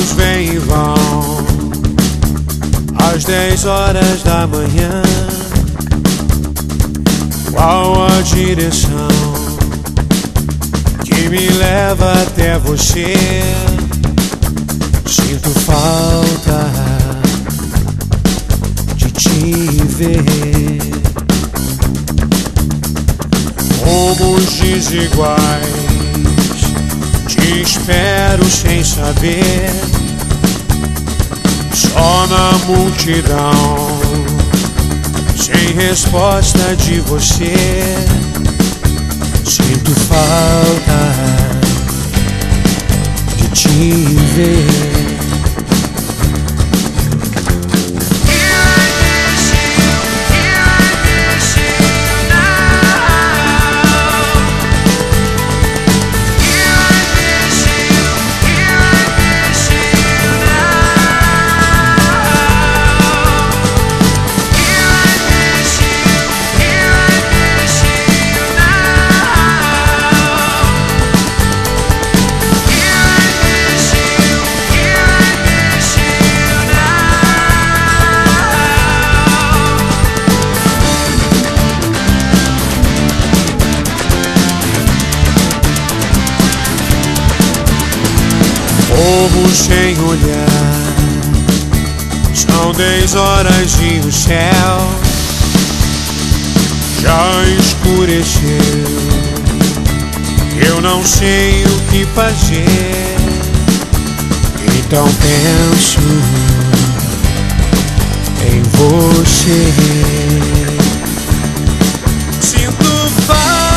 carros vêm e vão às 10 horas da manhã. Qual a direção que me leva até você? Sinto falta de te ver. Rumos desiguais, te espero sem saber. Só na multidão, sem resposta de você. Sinto falta de te ver. Povo sem olhar, são 10 horas e o céu já escureceu. Eu não sei o que fazer, então penso em você. Sinto falta